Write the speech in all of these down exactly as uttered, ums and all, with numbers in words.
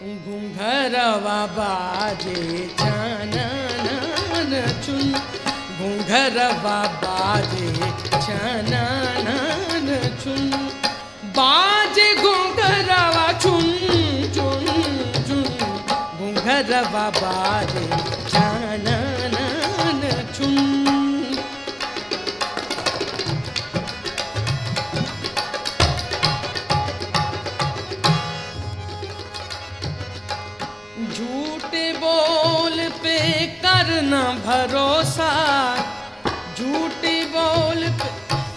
घुंघरवा बाजे छानन चुन, घुंघरवा बाजे छानन चुन, बाजे घुंघरवा चुन चुन चुन, घुंघरवा बाजे छानन चुन। झूठे बोल पे करना भरोसा, झूठे बोल पे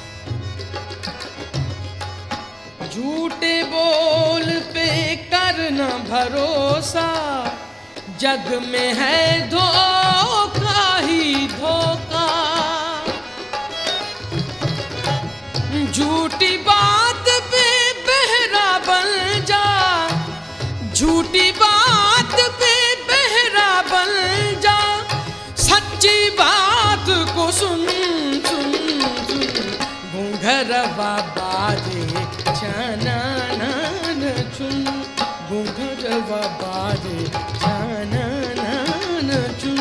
झूठे बोल पे करना भरोसा, जग में है धोखा ही धोखा। झूठी बात पे बहरा बन जा, झूठी बात पे बहरा बन जा, सच्ची बात को सुन सुन सुन। घुंघरवा बाजे छानन चुन, घुंघरवा बाजे छानन चुन,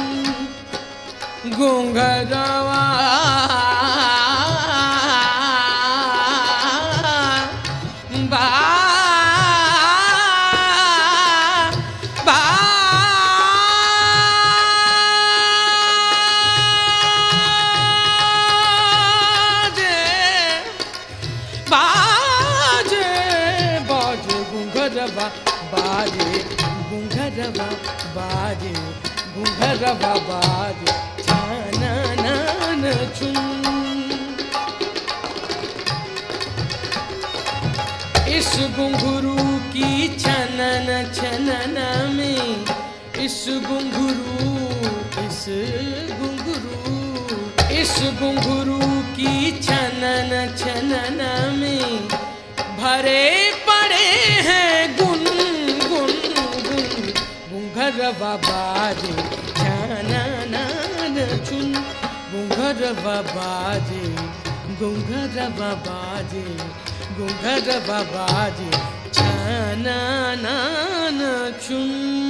घुंघरवा घुंघरवा बाजे, घुंघरवा बाजे, घुंघरवा बाजे छानन चुन। इस घुंघरू की छनन छनन में, इस घुंघरू इस घुंघरू इस घुंघरू की छनन छनन में, भरे पड़े हैं गुन गुन गुन। घुंघरवा बाजे छानन चुन, घुंघरवा बाजे, घुंघरवा बाजे, घुंघरवा बाजे छानन चुन।